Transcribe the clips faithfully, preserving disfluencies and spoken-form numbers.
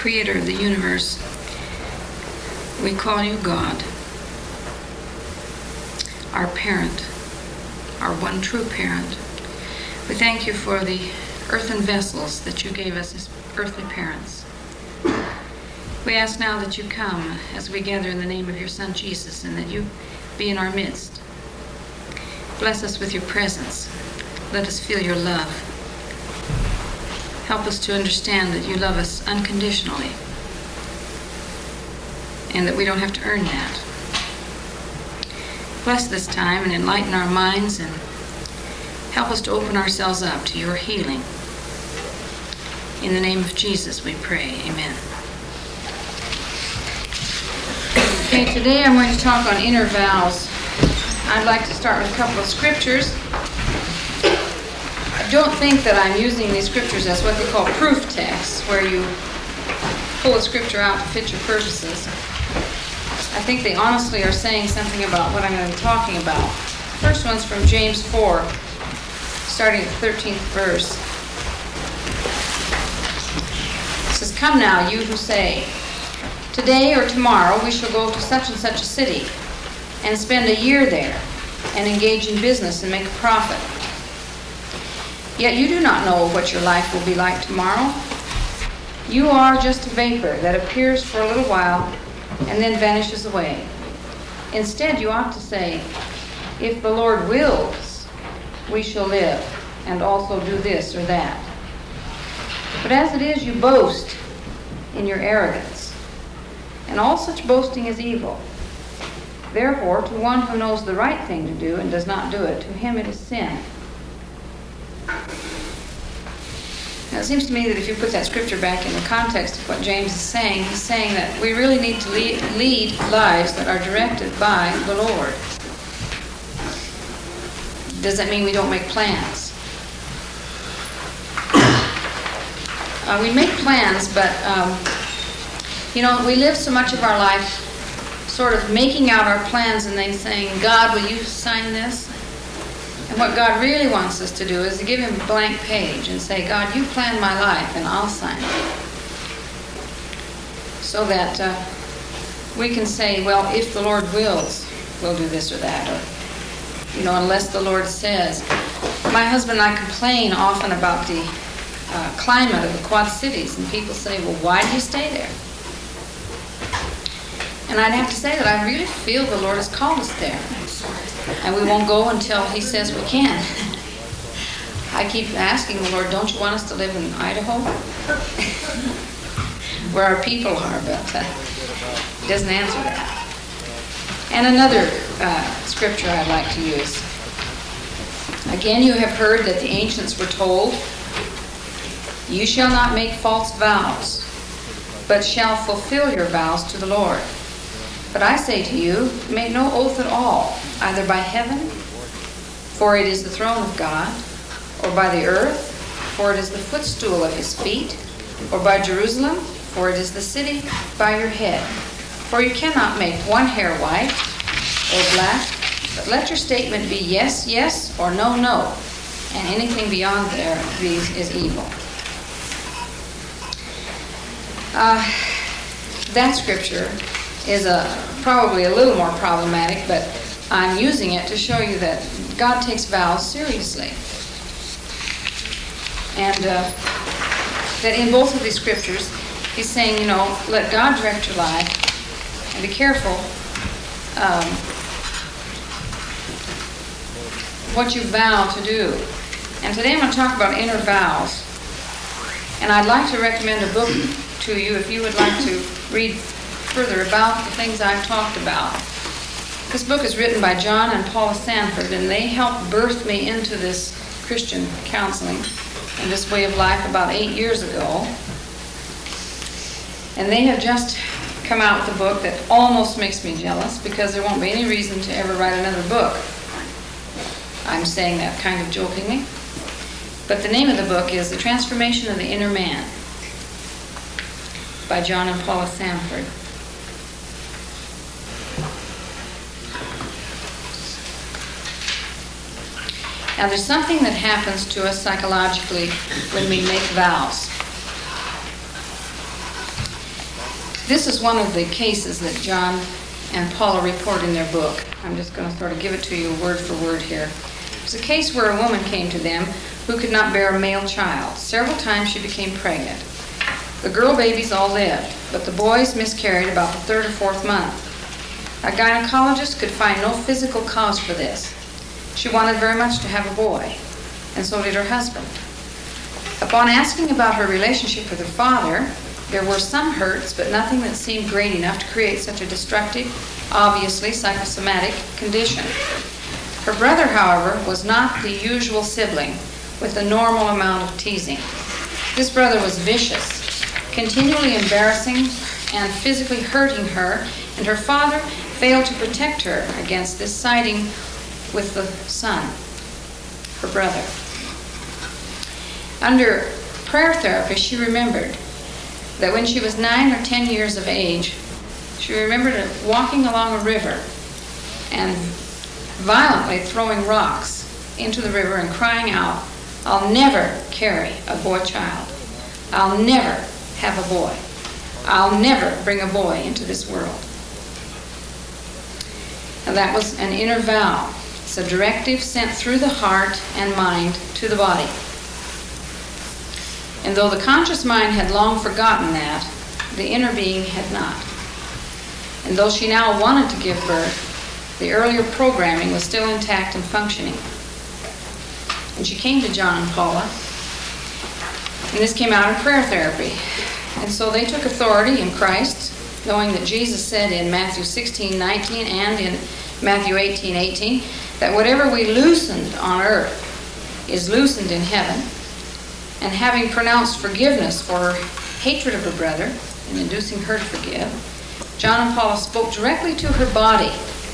creator of the universe, we call you God, our parent, our one true parent. We thank you for the earthen vessels that you gave us as earthly parents. We ask now that you come as we gather in the name of your Son Jesus, and that you be in our midst. Bless us with your presence. Let us feel your love. Help us to understand that you love us unconditionally, and that we don't have to earn that. Bless this time and enlighten our minds, and help us to open ourselves up to your healing. In the name of Jesus we pray, amen. Okay, today I'm going to talk on inner vows. I'd like to start with a couple of scriptures. I don't think that I'm using these scriptures as what they call proof texts, where you pull a scripture out to fit your purposes. I think they honestly are saying something about what I'm going to be talking about. The first one's from James four, starting at the thirteenth verse. It says, "Come now, you who say, 'Today or tomorrow we shall go to such and such a city, and spend a year there, and engage in business and make a profit.' Yet you do not know what your life will be like tomorrow. You are just a vapor that appears for a little while and then vanishes away. Instead, you ought to say, 'If the Lord wills, we shall live, and also do this or that.' But as it is, you boast in your arrogance, and all such boasting is evil. Therefore, to one who knows the right thing to do and does not do it, to him it is sin." Now, it seems to me that if you put that scripture back in the context of what James is saying, he's saying that we really need to lead, lead lives that are directed by the Lord. Does that mean we don't make plans? Uh, we make plans, but, um, you know, we live so much of our life sort of making out our plans and then saying, "God, will you sign this?" And what God really wants us to do is to give him a blank page and say, "God, you plan my life and I'll sign it." So that uh, we can say, well, if the Lord wills, we'll do this or that. Or, you know, unless the Lord says. My husband and I complain often about the uh, climate of the Quad Cities, and people say, "Well, why do you stay there?" And I'd have to say that I really feel the Lord has called us there. And we won't go until he says we can. I keep asking the Lord, "Don't you want us to live in Idaho?" Where our people are, but uh, he doesn't answer that. And another uh, scripture I'd like to use. "Again, you have heard that the ancients were told, 'You shall not make false vows, but shall fulfill your vows to the Lord.' But I say to you, make no oath at all, either by heaven, for it is the throne of God, or by the earth, for it is the footstool of his feet, or by Jerusalem, for it is the city by your head. For you cannot make one hair white or black, but let your statement be yes, yes, or no, no, and anything beyond there these is evil." Uh, that scripture is a, probably a little more problematic, but I'm using it to show you that God takes vows seriously. And uh, that in both of these scriptures, he's saying, you know, let God direct your life, and be careful um, what you vow to do. And today I'm going to talk about inner vows. And I'd like to recommend a book to you if you would like to read further about the things I've talked about. This book is written by John and Paula Sanford, and they helped birth me into this Christian counseling and this way of life about eight years ago. And they have just come out with a book that almost makes me jealous, because there won't be any reason to ever write another book. I'm saying that kind of jokingly. But the name of the book is The Transformation of the Inner Man by John and Paula Sanford. Now, there's something that happens to us psychologically when we make vows. This is one of the cases that John and Paula report in their book. I'm just going to sort of give it to you word for word here. It's a case where a woman came to them who could not bear a male child. Several times she became pregnant. The girl babies all lived, but the boys miscarried about the third or fourth month. A gynecologist could find no physical cause for this. She wanted very much to have a boy, and so did her husband. Upon asking about her relationship with her father, there were some hurts, but nothing that seemed great enough to create such a destructive, obviously psychosomatic condition. Her brother, however, was not the usual sibling with a normal amount of teasing. This brother was vicious, continually embarrassing and physically hurting her, and her father failed to protect her against this siding with the son, her brother. Under prayer therapy, she remembered that when she was nine or ten years of age, she remembered walking along a river and violently throwing rocks into the river and crying out, "I'll never carry a boy child. I'll never have a boy. I'll never bring a boy into this world." And that was an inner vow. It's a directive sent through the heart and mind to the body. And though the conscious mind had long forgotten that, the inner being had not. And though she now wanted to give birth, the earlier programming was still intact and functioning. And she came to John and Paula, and this came out in prayer therapy. And so they took authority in Christ, knowing that Jesus said in Matthew sixteen nineteen and in Matthew eighteen eighteen that whatever we loosened on earth is loosened in heaven. And having pronounced forgiveness for her hatred of her brother and inducing her to forgive, John and Paula spoke directly to her body,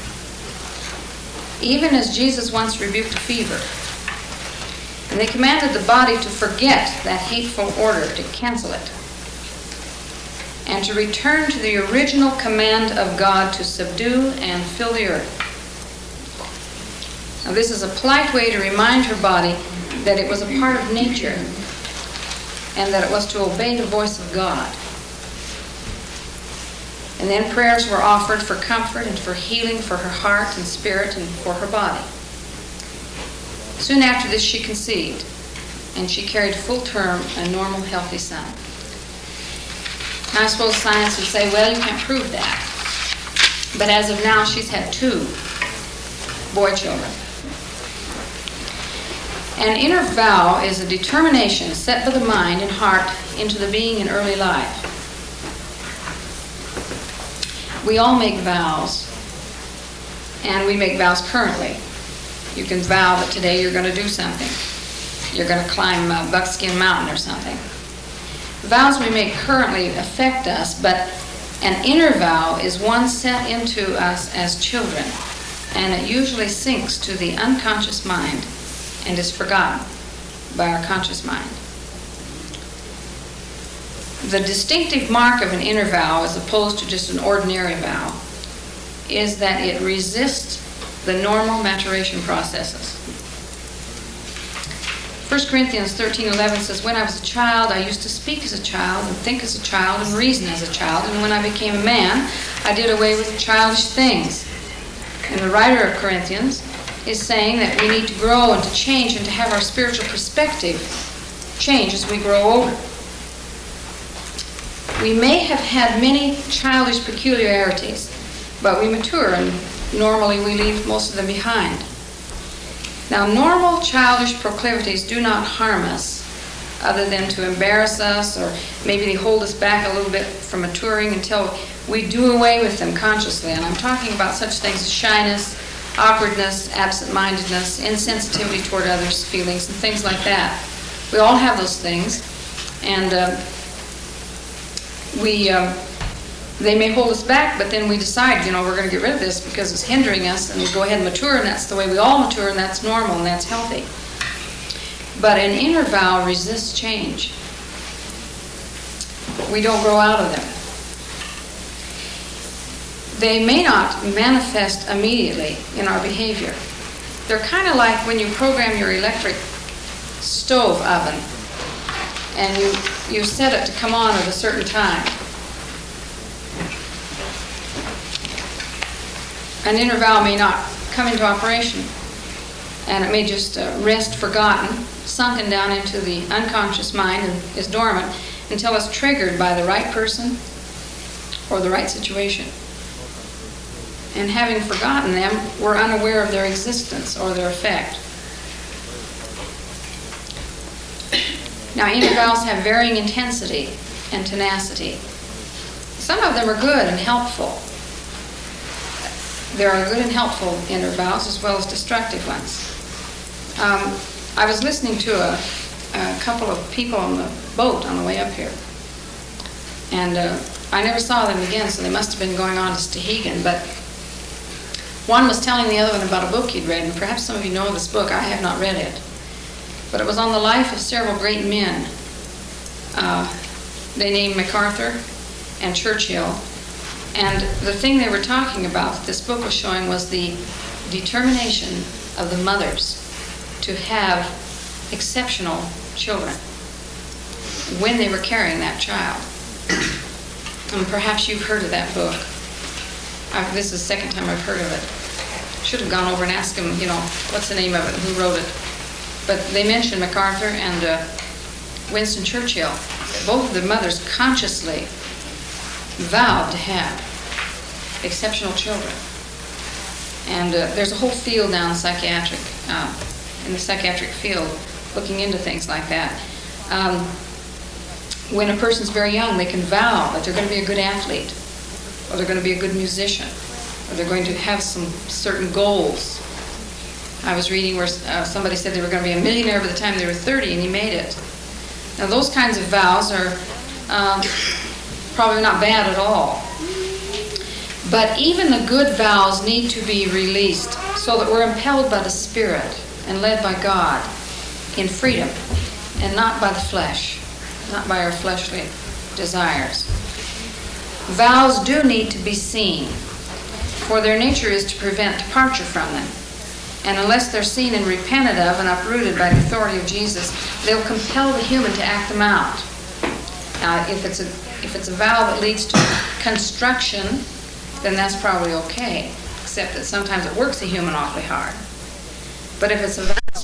even as Jesus once rebuked a fever. And they commanded the body to forget that hateful order, to cancel it, and to return to the original command of God to subdue and fill the earth. Now, this is a polite way to remind her body that it was a part of nature and that it was to obey the voice of God. And then prayers were offered for comfort and for healing for her heart and spirit and for her body. Soon after this, she conceived, and she carried full term a normal, healthy son. Now, I suppose science would say, well, you can't prove that. But as of now, she's had two boy children. An inner vow is a determination set by the mind and heart into the being in early life. We all make vows, and we make vows currently. You can vow that today you're going to do something. You're going to climb uh, Buckskin Mountain or something. Vows we make currently affect us, but an inner vow is one set into us as children, and it usually sinks to the unconscious mind and is forgotten by our conscious mind. The distinctive mark of an inner vow, as opposed to just an ordinary vow, is that it resists the normal maturation processes. First Corinthians thirteen eleven says, "When I was a child, I used to speak as a child and think as a child and reason as a child. And when I became a man, I did away with childish things." And the writer of Corinthians is saying that we need to grow and to change and to have our spiritual perspective change as we grow older. We may have had many childish peculiarities, but we mature, and normally we leave most of them behind. Now, normal childish proclivities do not harm us, other than to embarrass us, or maybe they hold us back a little bit from maturing until we do away with them consciously. And I'm talking about such things as shyness, awkwardness, absent-mindedness, insensitivity toward others' feelings, and things like that. We all have those things, and uh, we um, they may hold us back, but then we decide, you know, we're going to get rid of this because it's hindering us, and we go ahead and mature, and that's the way we all mature, and that's normal, and that's healthy. But an inner vow resists change. We don't grow out of them. They may not manifest immediately in our behavior. They're kind of like when you program your electric stove oven and you, you set it to come on at a certain time. an inner vow may not come into operation, and it may just uh, rest forgotten, sunken down into the unconscious mind and is dormant until it's triggered by the right person or the right situation. And having forgotten them, we're unaware of their existence or their effect. Now, inner vows have varying intensity and tenacity. Some of them are good and helpful. There are good and helpful inner vows as well as destructive ones. Um, I was listening to a, a couple of people on the boat on the way up here. And uh, I never saw them again, so they must have been going on to Stehegan. But one was telling the other one about a book he'd read, and perhaps some of you know this book. I have not read it. But it was on the life of several great men. Uh, they named MacArthur and Churchill. And the thing they were talking about, that this book was showing, was the determination of the mothers to have exceptional children when they were carrying that child. And perhaps you've heard of that book. I've, this is the second time I've heard of it. Should have gone over and asked him, you know, what's the name of it, who wrote it. But they mentioned MacArthur and uh, Winston Churchill. Both of the mothers consciously vowed to have exceptional children. And uh, there's a whole field now in psychiatric, uh, in the psychiatric field, looking into things like that. Um, when a person's very young, they can vow that they're going to be a good athlete, or they're going to be a good musician, or they're going to have some certain goals. I was reading where uh, somebody said they were going to be a millionaire by the time they were thirty, and he made it. Now those kinds of vows are um, probably not bad at all. But even the good vows need to be released so that we're impelled by the Spirit and led by God in freedom, and not by the flesh, not by our fleshly desires. Vows do need to be seen, for their nature is to prevent departure from them. And unless they're seen and repented of and uprooted by the authority of Jesus, they'll compel the human to act them out. Now, if it's a if it's a vow that leads to construction, then that's probably okay, except that sometimes it works the human awfully hard. But if it's a vow,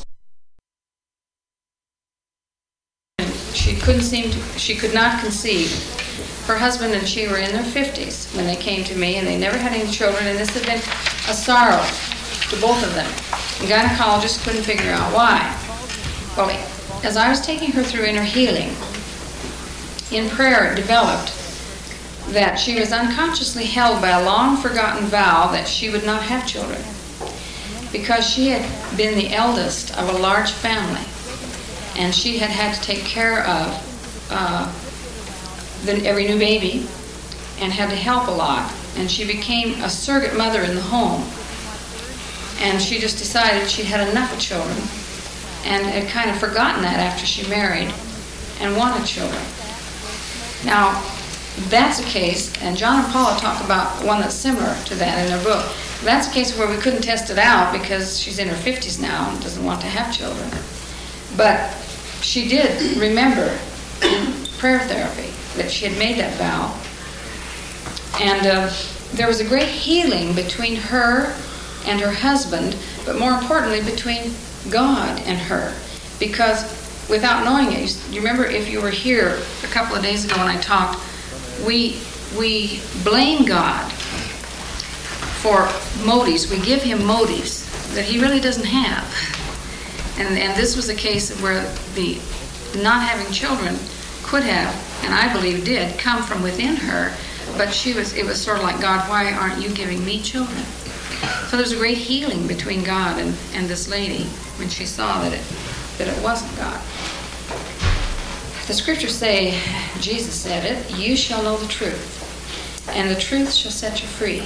she couldn't seem to, she could not conceive. Her husband and she were in their fifties when they came to me, and they never had any children, and this had been a sorrow to both of them. The gynecologist couldn't figure out why. Well, as I was taking her through inner healing, in prayer it developed that she was unconsciously held by a long-forgotten vow that she would not have children, because she had been the eldest of a large family, and she had had to take care of uh, the, every new baby and had to help a lot, and she became a surrogate mother in the home. And she just decided she had enough of children and had kind of forgotten that after she married and wanted children. Now, that's a case, and John and Paula talk about one that's similar to that in their book. That's a case where we couldn't test it out because she's in her fifties now and doesn't want to have children. But she did remember in prayer therapy that she had made that vow. And uh, there was a great healing between her and her husband, but more importantly between God and her, because without knowing it, you remember if you were here a couple of days ago when I talked, we we blame God for motives. We give him motives that he really doesn't have. And and this was a case where the not having children could have, and I believe did, come from within her, but she was it was sort of like, God, why aren't you giving me children? So there's a great healing between God and, and this lady when she saw that it that it wasn't God. The scriptures say, Jesus said it, you shall know the truth, and the truth shall set you free.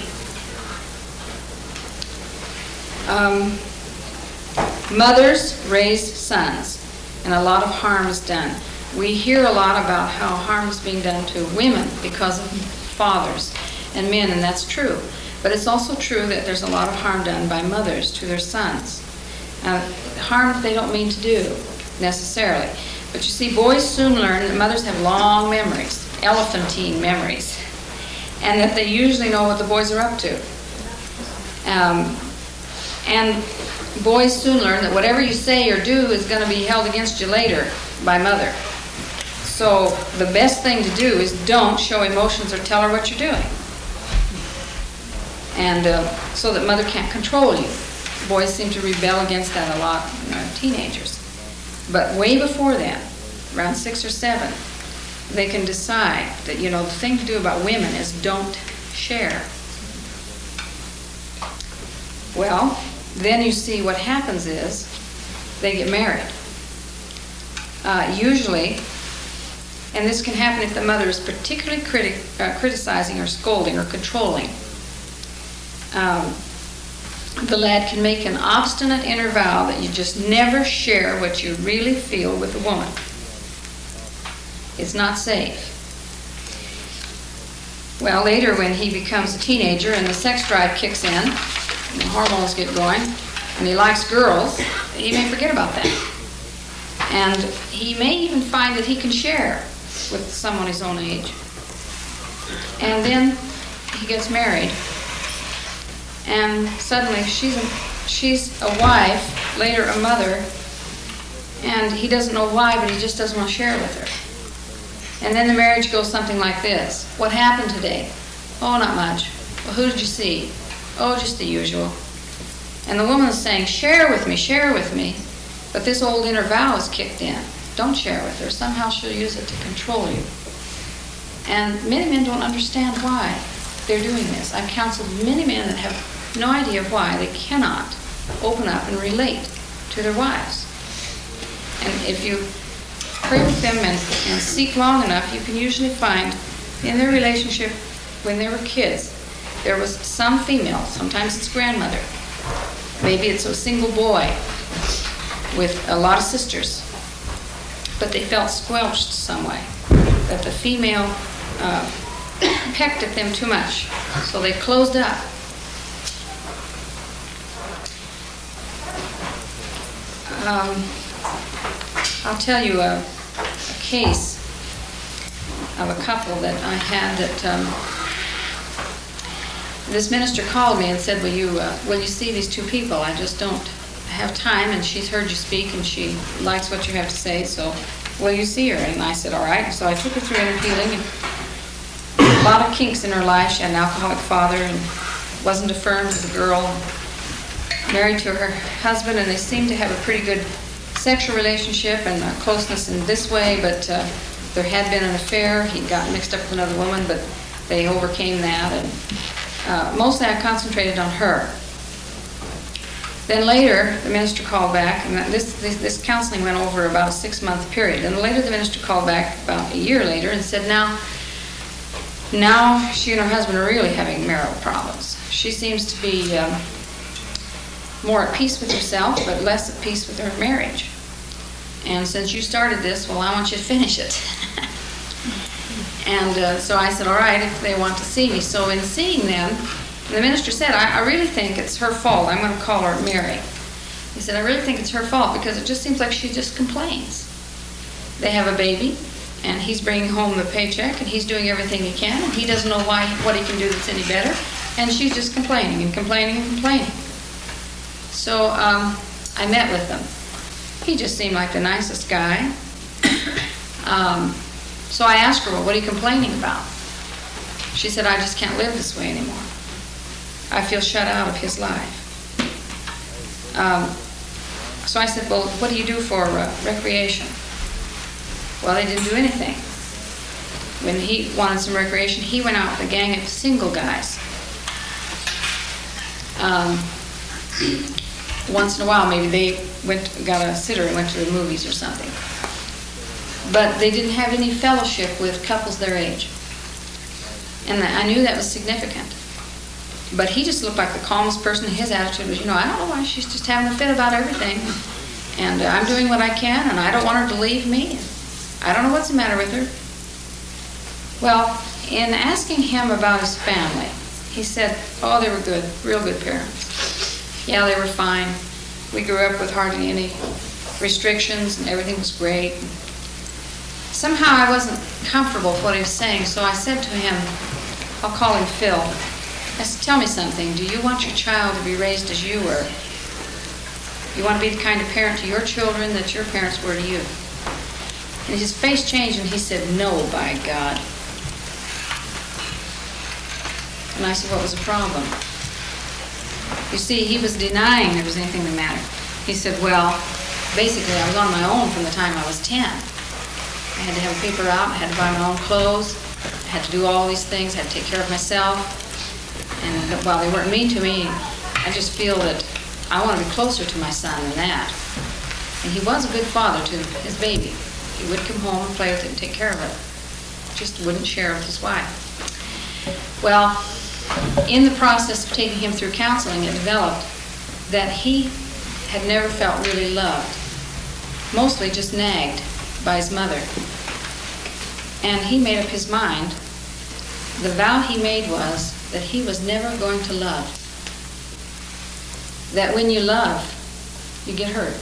Um, mothers raise sons, and a lot of harm is done. We hear a lot about how harm is being done to women because of fathers and men, and that's true. But it's also true that there's a lot of harm done by mothers to their sons. Uh, harm they don't mean to do, necessarily. But you see, boys soon learn that mothers have long memories, elephantine memories, and that they usually know what the boys are up to. Um, and boys soon learn that whatever you say or do is going to be held against you later by mother. So the best thing to do is don't show emotions or tell her what you're doing. And uh, so that mother can't control you. Boys seem to rebel against that a lot when they're teenagers. But way before then, around six or seven, they can decide that, you know, the thing to do about women is don't share. Well, then you see what happens is they get married. Uh, usually, and this can happen if the mother is particularly criti- uh, criticizing or scolding or controlling. Um, the lad can make an obstinate inner vow that you just never share what you really feel with a woman. It's not safe. Well, later when he becomes a teenager and the sex drive kicks in, and the hormones get going, and he likes girls, he may forget about that. And he may even find that he can share with someone his own age. And then he gets married, and suddenly she's a, she's a wife, later a mother, and he doesn't know why, but he just doesn't want to share with her. And then the marriage goes something like this. What happened today? Oh, not much. Well, who did you see? Oh, just the usual. And the woman is saying, share with me, share with me. But this old inner vow is kicked in. Don't share with her. Somehow she'll use it to control you. And many men don't understand why they're doing this. I've counseled many men that have no idea why they cannot open up and relate to their wives. And if you pray with them and, and seek long enough, you can usually find in their relationship when they were kids, there was some female, sometimes it's grandmother, maybe it's a single boy with a lot of sisters, but they felt squelched some way, that the female uh, pecked at them too much, so they closed up. Um, I'll tell you a, a case of a couple that I had that um, this minister called me and said, will you, uh, will you see these two people? I just don't have time, and she's heard you speak and she likes what you have to say, so will you see her? And I said, all right. So I took her through inner healing. And a lot of kinks in her life. She had an alcoholic father and wasn't affirmed as a girl, married to her husband, and they seemed to have a pretty good sexual relationship and a closeness in this way, but uh, there had been an affair. He got mixed up with another woman, but they overcame that, and uh, mostly I concentrated on her. Then later, the minister called back, and this, this, this counseling went over about a six-month period. And later, the minister called back about a year later and said, now, now she and her husband are really having marital problems. She seems to be um, more at peace with herself, but less at peace with her marriage. And since you started this, well, I want you to finish it. And uh, so I said, all right, if they want to see me. So in seeing them, the minister said, I, I really think it's her fault. I'm going to call her Mary. He said, I really think it's her fault because it just seems like she just complains. They have a baby, and he's bringing home the paycheck, and he's doing everything he can, and he doesn't know why what he can do that's any better, and she's just complaining and complaining and complaining. So um, I met with him. He just seemed like the nicest guy. um, so I asked her, well, what are you complaining about? She said, I just can't live this way anymore. I feel shut out of his life. Um, so I said, well, what do you do for uh, recreation? Well, they didn't do anything. When he wanted some recreation, he went out with a gang of single guys. Um, once in a while, maybe they went, got a sitter and went to the movies or something. But they didn't have any fellowship with couples their age. And I knew that was significant. But he just looked like the calmest person. His attitude was, you know, I don't know why she's just having a fit about everything. And uh, I'm doing what I can, and I don't want her to leave me. I don't know what's the matter with her. Well, in asking him about his family, he said, oh, they were good, real good parents. Yeah, they were fine. We grew up with hardly any restrictions, and everything was great. Somehow I wasn't comfortable with what he was saying, so I said to him, I'll call him Phil. I said, tell me something. Do you want your child to be raised as you were? You want to be the kind of parent to your children that your parents were to you? And his face changed and he said, no, by God. And I said, what was the problem? You see, he was denying there was anything the matter. He said, well, basically I was on my own from the time I was ten. I had to have a paper out, I had to buy my own clothes, I had to do all these things, I had to take care of myself. And while they weren't mean to me, I just feel that I want to be closer to my son than that. And he was a good father to his baby. He would come home and play with it and take care of it. Just wouldn't share with his wife. Well, in the process of taking him through counseling, it developed that he had never felt really loved. Mostly just nagged by his mother. And he made up his mind. The vow he made was that he was never going to love. That when you love, you get hurt.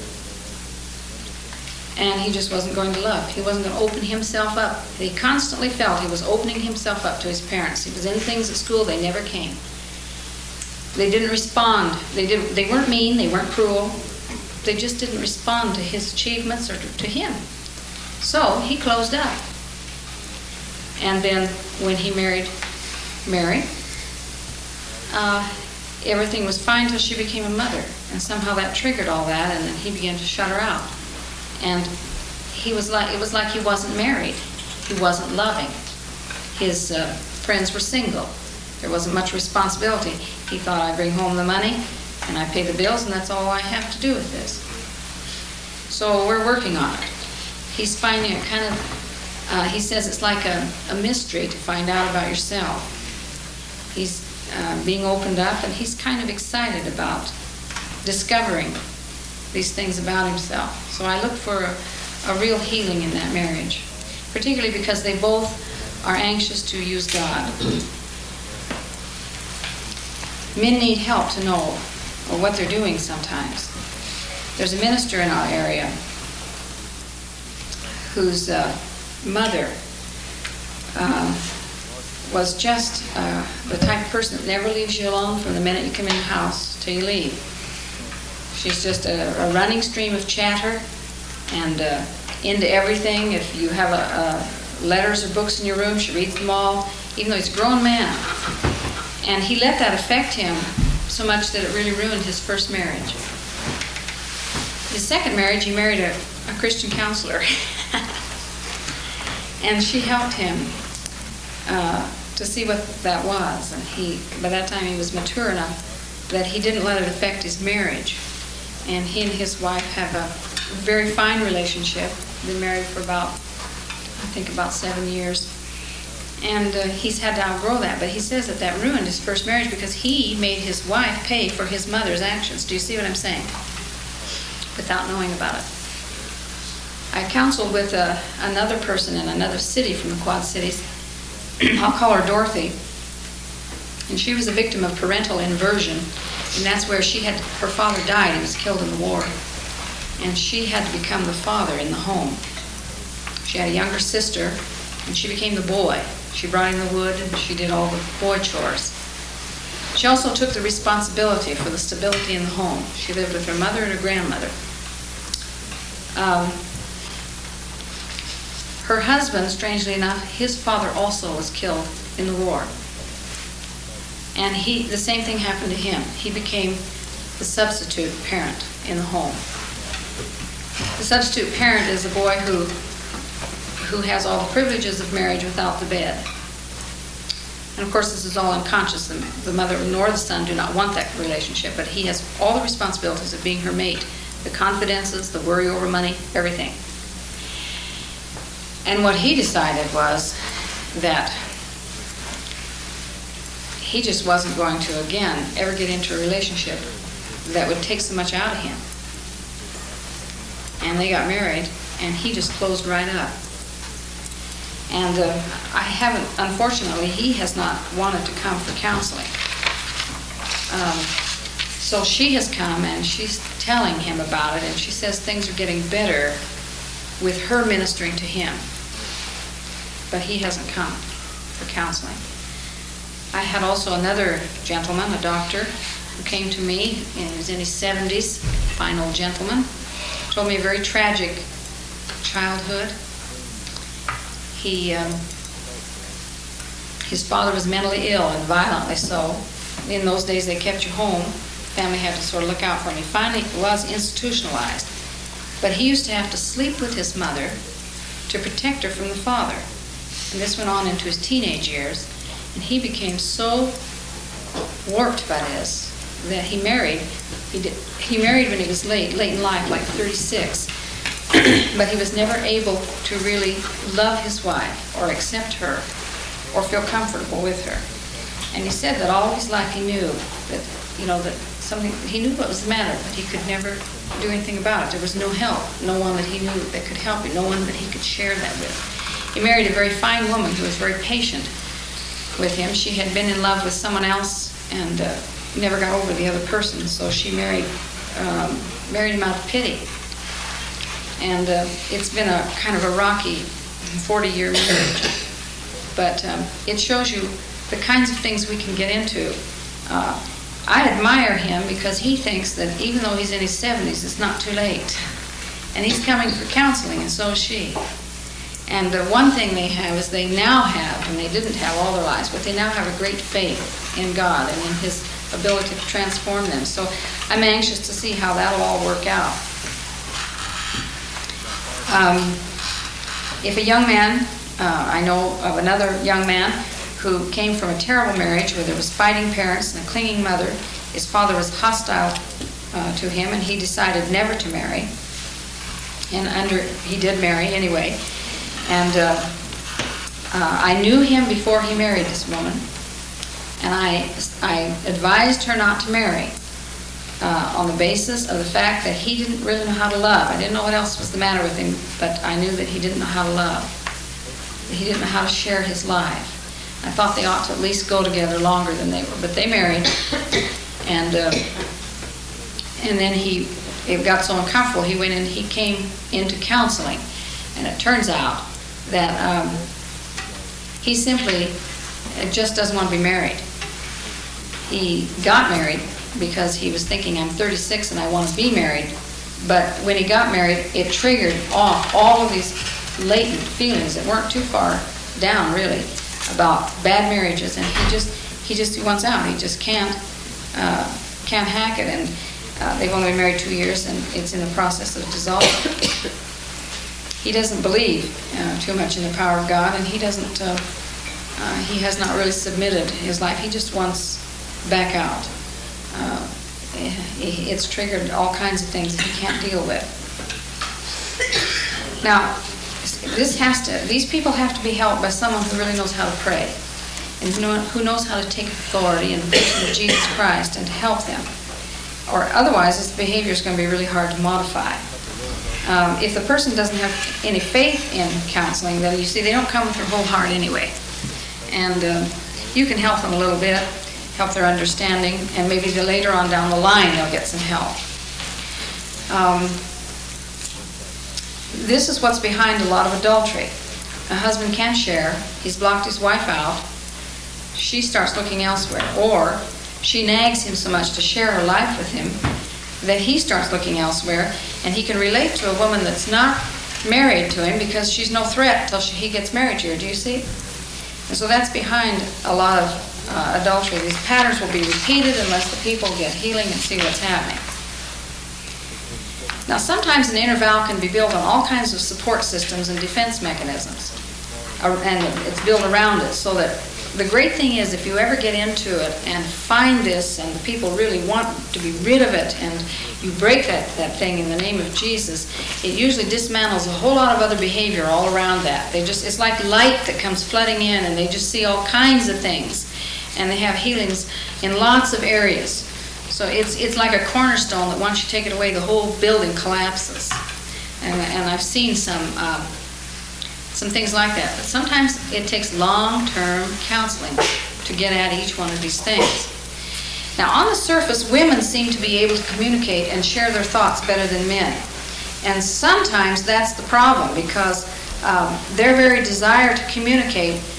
And he just wasn't going to love. He wasn't going to open himself up. He constantly felt he was opening himself up to his parents. He was in things at school, they never came. They didn't respond. They didn't. They weren't mean, they weren't cruel. They just didn't respond to his achievements or to, to him. So he closed up. And then when he married Mary, uh, everything was fine till she became a mother. And somehow that triggered all that, and then he began to shut her out. And he was like, it was like he wasn't married. He wasn't loving. His uh, friends were single. There wasn't much responsibility. He thought, I bring home the money and I pay the bills and that's all I have to do with this. So we're working on it. He's finding it kind of, uh, he says it's like a, a mystery to find out about yourself. He's uh, being opened up and he's kind of excited about discovering these things about himself. So I look for a, a real healing in that marriage, particularly because they both are anxious to use God. Men need help to know or what they're doing sometimes. There's a minister in our area whose uh, mother uh, was just uh, the type of person that never leaves you alone from the minute you come in the house till you leave. She's just a, a running stream of chatter and uh, into everything. If you have a, a letters or books in your room, she reads them all, even though he's a grown man. And he let that affect him so much that it really ruined his first marriage. His second marriage, he married a, a Christian counselor. And she helped him uh, to see what that was. And he, by that time, he was mature enough that he didn't let it affect his marriage. And he and his wife have a very fine relationship. Been married for about, I think, about seven years. And uh, he's had to outgrow that. But he says that that ruined his first marriage because he made his wife pay for his mother's actions. Do you see what I'm saying? Without knowing about it. I counseled with uh, another person in another city from the Quad Cities. I'll call her Dorothy. And she was a victim of parental inversion. And that's where she had, her father died. He was killed in the war. And she had to become the father in the home. She had a younger sister, and she became the boy. She brought in the wood, and she did all the boy chores. She also took the responsibility for the stability in the home. She lived with her mother and her grandmother. Um, her husband, strangely enough, his father also was killed in the war. And he, the same thing happened to him. He became the substitute parent in the home. The substitute parent is a boy who, who has all the privileges of marriage without the bed. And of course, this is all unconscious. The, the mother nor the son do not want that relationship, but he has all the responsibilities of being her mate, the confidences, the worry over money, everything. And what he decided was that he just wasn't going to, again, ever get into a relationship that would take so much out of him. And they got married, and he just closed right up. And uh, I haven't, unfortunately, he has not wanted to come for counseling. Um, so she has come, and she's telling him about it, and she says things are getting better with her ministering to him. But he hasn't come for counseling. I had also another gentleman, a doctor, who came to me, and he was in his seventies, fine old gentleman, told me a very tragic childhood. He, um, his father was mentally ill and violently so. In those days, they kept you home. Family had to sort of look out for him. He finally was institutionalized. But he used to have to sleep with his mother to protect her from the father. And this went on into his teenage years. And he became so warped by this that he married. He did, he married when he was late, late in life, like thirty-six. But he was never able to really love his wife or accept her or feel comfortable with her. And he said that all his life he knew that, you know, that something, he knew what was the matter, but he could never do anything about it. There was no help, no one that he knew that could help him, no one that he could share that with. He married a very fine woman who was very patient with him. She had been in love with someone else and uh, never got over the other person, so she married um, married him out of pity. And uh, it's been a kind of a rocky forty-year marriage. But um, it shows you the kinds of things we can get into. Uh, I admire him because he thinks that even though he's in his seventies, it's not too late. And he's coming for counseling, and so is she. And the one thing they have is they now have, and they didn't have all their lives, but they now have a great faith in God and in His ability to transform them. So I'm anxious to see how that'll all work out. Um, if a young man, uh, I know of another young man who came from a terrible marriage where there was fighting parents and a clinging mother. His father was hostile uh, to him, and he decided never to marry. And under he did marry anyway. And uh, uh, I knew him before he married this woman, and I I advised her not to marry uh, on the basis of the fact that he didn't really know how to love. I didn't know what else was the matter with him, but I knew that he didn't know how to love. He didn't know how to share his life. I thought they ought to at least go together longer than they were, but they married, and uh, and then he it got so uncomfortable. He went in. He came into counseling, and it turns out that um, he simply just doesn't want to be married. He got married because he was thinking, I'm thirty-six and I want to be married. But when he got married, it triggered off all of these latent feelings that weren't too far down, really, about bad marriages, and he just he just he wants out. He just can't uh, can't hack it, and uh, they've only been married two years, and it's in the process of dissolving. He doesn't believe uh, too much in the power of God, and he doesn't. Uh, uh, he has not really submitted his life. He just wants back out. Uh, it's triggered all kinds of things that he can't deal with. Now, this has to. These people have to be helped by someone who really knows how to pray, and who, know, who knows how to take authority in the person of Jesus Christ and to help them. Or otherwise, this behavior is going to be really hard to modify. Um, if the person doesn't have any faith in counseling, then you see they don't come with their whole heart anyway. And uh, you can help them a little bit, help their understanding, and maybe the later on down the line they'll get some help. Um, this is what's behind a lot of adultery. A husband can't share. He's blocked his wife out. She starts looking elsewhere. Or she nags him so much to share her life with him that he starts looking elsewhere, and he can relate to a woman that's not married to him because she's no threat till she, he gets married to her. Do you see? And so that's behind a lot of uh, adultery. These patterns will be repeated unless the people get healing and see what's happening. Now, sometimes an inner vow can be built on all kinds of support systems and defense mechanisms, and it's built around it, so that the great thing is if you ever get into it and find this and the people really want to be rid of it and you break that, that thing in the name of Jesus, it usually dismantles a whole lot of other behavior all around that. They just it's like light that comes flooding in, and they just see all kinds of things, and they have healings in lots of areas. So it's it's like a cornerstone that once you take it away, the whole building collapses. And, and I've seen some um, some things like that. But sometimes it takes long-term counseling to get at each one of these things. Now, on the surface, women seem to be able to communicate and share their thoughts better than men. And sometimes that's the problem, because um, their very desire to communicate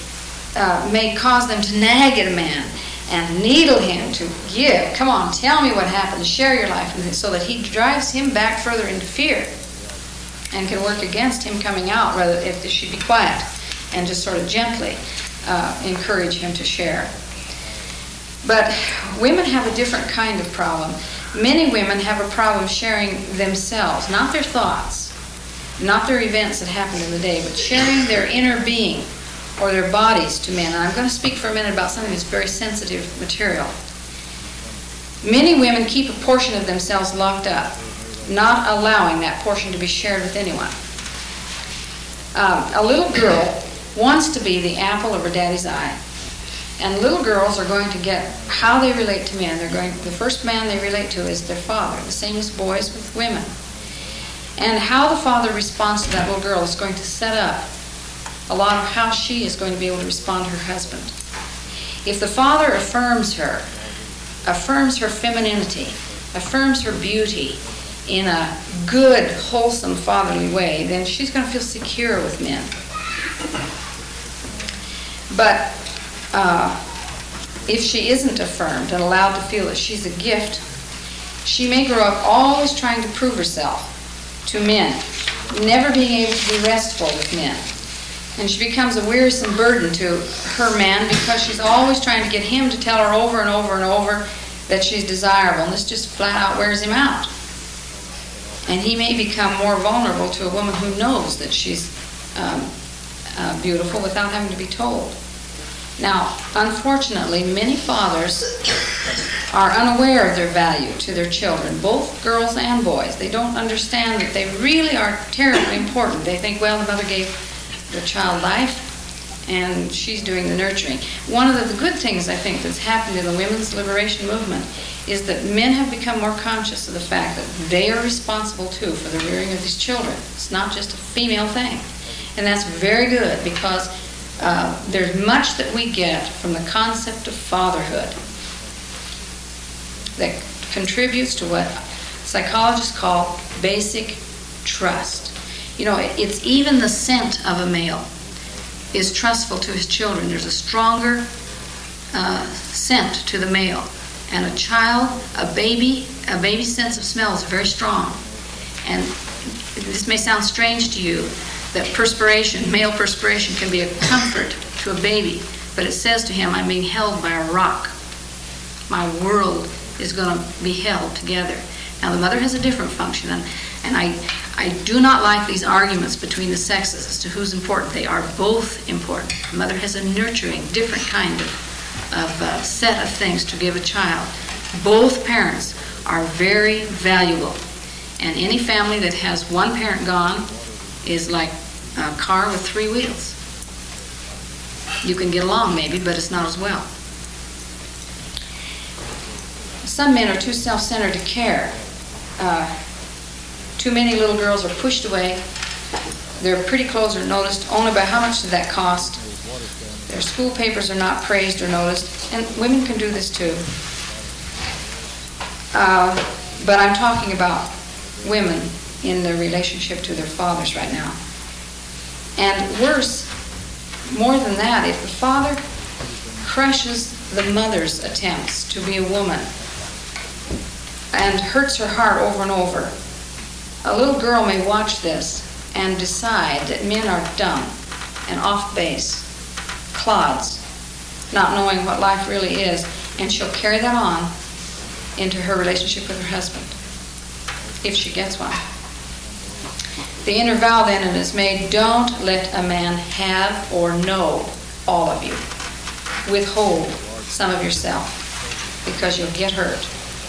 uh, may cause them to nag at a man and needle him to give. Come on, tell me what happened. Share your life with him, so that he drives him back further into fear and can work against him coming out, rather if they should be quiet and just sort of gently uh, encourage him to share. But women have a different kind of problem. Many women have a problem sharing themselves, not their thoughts, not their events that happened in the day, but sharing their inner being or their bodies to men. And I'm going to speak for a minute about something that's very sensitive material. Many women keep a portion of themselves locked up, not allowing that portion to be shared with anyone. Um, a little girl wants to be the apple of her daddy's eye. And little girls are going to get how they relate to men. They're going, the first man they relate to is their father, the same as boys with women. And how the father responds to that little girl is going to set up a lot of how she is going to be able to respond to her husband. If the father affirms her, affirms her femininity, affirms her beauty in a good, wholesome, fatherly way, then she's going to feel secure with men. But uh, if she isn't affirmed and allowed to feel that she's a gift, she may grow up always trying to prove herself to men, never being able to be restful with men. And she becomes a wearisome burden to her man because she's always trying to get him to tell her over and over and over that she's desirable. And this just flat out wears him out. And he may become more vulnerable to a woman who knows that she's um, uh, beautiful without having to be told. Now, unfortunately, many fathers are unaware of their value to their children, both girls and boys. They don't understand that they really are terribly important. They think, well, the mother gave the child life, and she's doing the nurturing. One of the, the good things, I think, that's happened in the women's liberation movement is that men have become more conscious of the fact that they are responsible, too, for the rearing of these children. It's not just a female thing. And that's very good, because Uh, there's much that we get from the concept of fatherhood that contributes to what psychologists call basic trust. You know, it, it's even the scent of a male is trustful to his children. There's a stronger uh, scent to the male. And a child, a baby, a baby's sense of smell is very strong. And this may sound strange to you, that perspiration, male perspiration, can be a comfort to a baby, but it says to him, I'm being held by a rock. My world is going to be held together. Now, the mother has a different function, and, and I, I do not like these arguments between the sexes as to who's important. They are both important. The mother has a nurturing, different kind of, of uh, set of things to give a child. Both parents are very valuable, and any family that has one parent gone is like a car with three wheels. You can get along maybe, but it's not as well. Some men are too self-centered to care. Uh, too many little girls are pushed away. Their pretty clothes are noticed only by how much did that cost. Their school papers are not praised or noticed. And women can do this too. Uh, but I'm talking about women in their relationship to their fathers right now. And worse, more than that, if the father crushes the mother's attempts to be a woman and hurts her heart over and over, a little girl may watch this and decide that men are dumb and off base, clods, not knowing what life really is, and she'll carry that on into her relationship with her husband, if she gets one. The inner vow then is made, don't let a man have or know all of you. Withhold some of yourself, because you'll get hurt.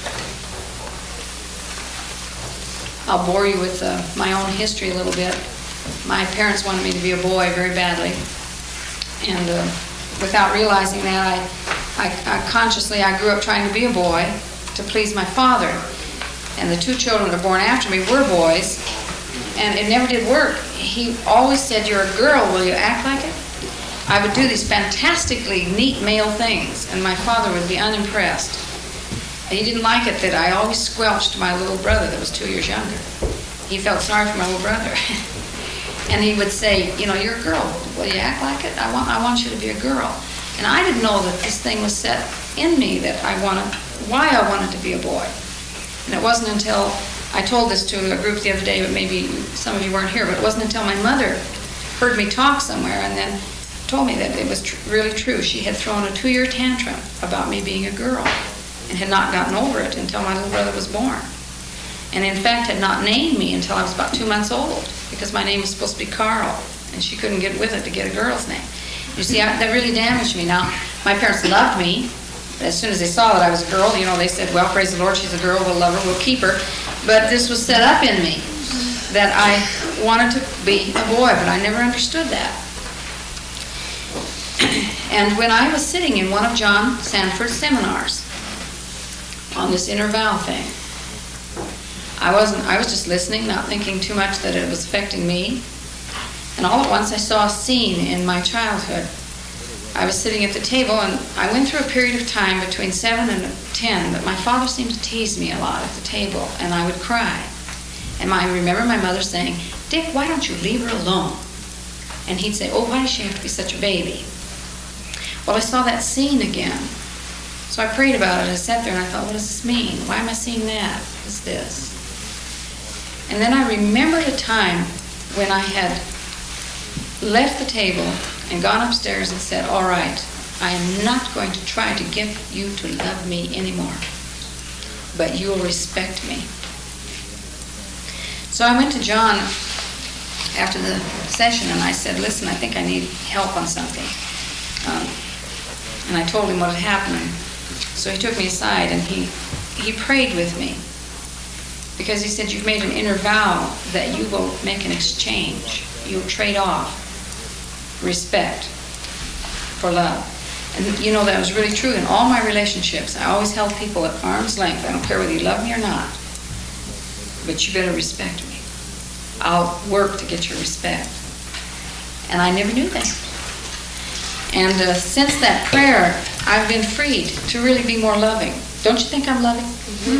I'll bore you with uh, my own history a little bit. My parents wanted me to be a boy very badly, and uh, without realizing that, I, I, I consciously I grew up trying to be a boy to please my father. And the two children that were born after me were boys. And it never did work. He always said, you're a girl, will you act like it? I would do these fantastically neat male things, and my father would be unimpressed. And he didn't like it that I always squelched my little brother that was two years younger. He felt sorry for my little brother. And he would say, you know, you're a girl. Will you act like it? I want, I want you to be a girl. And I didn't know that this thing was set in me, that I wanted, why I wanted to be a boy. And it wasn't until, I told this to a group the other day, but maybe some of you weren't here, but it wasn't until my mother heard me talk somewhere and then told me that it was tr- really true. She had thrown a two-year tantrum about me being a girl and had not gotten over it until my little brother was born. And in fact had not named me until I was about two months old, because my name was supposed to be Carl, and she couldn't get with it to get a girl's name. You see, I, that really damaged me. Now, my parents loved me. As soon as they saw that I was a girl, you know, they said, well, praise the Lord, she's a girl, we'll love her, we'll keep her. But this was set up in me, that I wanted to be a boy, but I never understood that. And when I was sitting in one of John Sanford's seminars on this inner vow thing, I wasn't, I was just listening, not thinking too much that it was affecting me. And all at once I saw a scene in my childhood. I was sitting at the table, and I went through a period of time between seven and ten that my father seemed to tease me a lot at the table, and I would cry. And I remember my mother saying, Dick, why don't you leave her alone? And he'd say, oh, why does she have to be such a baby? Well, I saw that scene again. So I prayed about it. I sat there and I thought, what does this mean? Why am I seeing that? What is this? And then I remembered a time when I had left the table and gone upstairs and said, all right, I am not going to try to get you to love me anymore, but you will respect me. So I went to John after the session and I said, listen, I think I need help on something. Um, and I told him what had happened. So he took me aside and he, he prayed with me, because he said, you've made an inner vow that you will make an exchange. You'll trade off respect for love. And you know, that was really true in all my relationships. I always held people at arm's length. I don't care whether you love me or not, but you better respect me. I'll work to get your respect. And I never knew that. And uh, since that prayer, I've been freed to really be more loving. Don't you think I'm loving?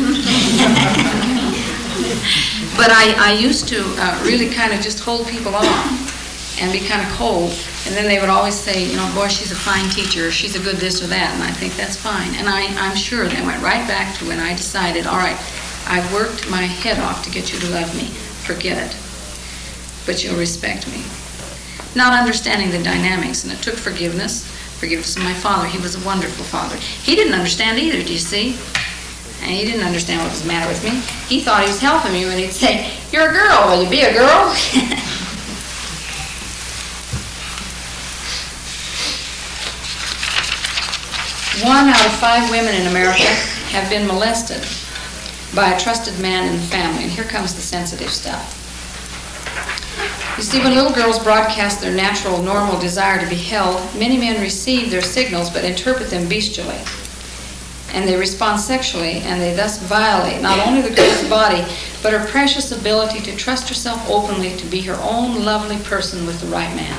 But I, I used to uh, really kind of just hold people off and be kind of cold. And then they would always say, you know, boy, she's a fine teacher, or she's a good this or that, and I think that's fine. And I, I'm sure they went right back to when I decided, all right, I worked my head off to get you to love me. Forget it. But you'll respect me. Not understanding the dynamics, and it took forgiveness. Forgiveness of my father. He was a wonderful father. He didn't understand either, do you see? And he didn't understand what was the matter with me. He thought he was helping me when he'd say, you're a girl, will you be a girl? One out of five women in America have been molested by a trusted man in the family. And here comes the sensitive stuff. You see, when little girls broadcast their natural, normal desire to be held, many men receive their signals but interpret them bestially. And they respond sexually, and they thus violate not only the girl's body, but her precious ability to trust herself openly to be her own lovely person with the right man.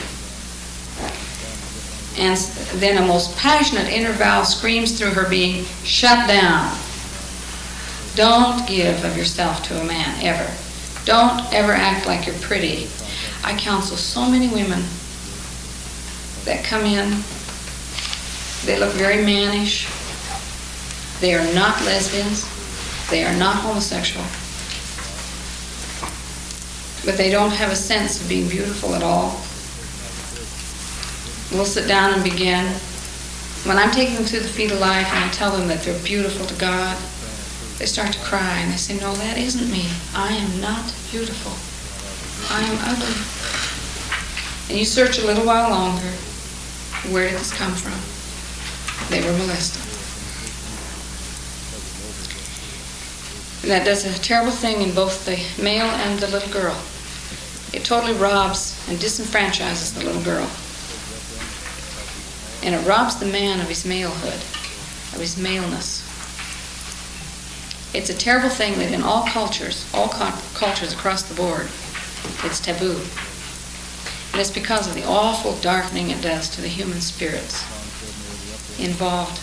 And then a most passionate inner vow screams through her being, shut down. Don't give of yourself to a man, ever. Don't ever act like you're pretty. I counsel so many women that come in. They look very mannish. They are not lesbians. They are not homosexual. But they don't have a sense of being beautiful at all. We'll sit down and begin. When I'm taking them to the feet of life and I tell them that they're beautiful to God, they start to cry and they say, no, that isn't me. I am not beautiful. I am ugly. And you search a little while longer. Where did this come from? They were molested. And that does a terrible thing in both the male and the little girl. It totally robs and disenfranchises the little girl. And it robs the man of his malehood, of his maleness. It's a terrible thing that in all cultures, all cultures across the board, it's taboo. And it's because of the awful darkening it does to the human spirits involved.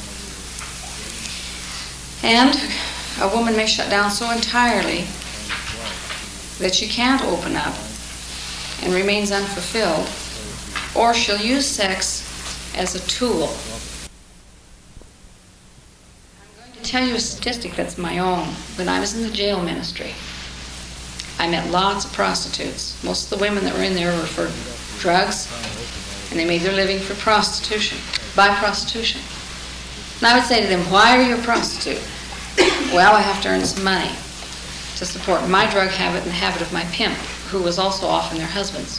And a woman may shut down so entirely that she can't open up and remains unfulfilled, or she'll use sex as a tool. I'm going to tell you a statistic that's my own. When I was in the jail ministry, I met lots of prostitutes. Most of the women that were in there were for drugs, and they made their living for prostitution, by prostitution. And I would say to them, why are you a prostitute? Well, I have to earn some money to support my drug habit and the habit of my pimp, who was also often their husbands.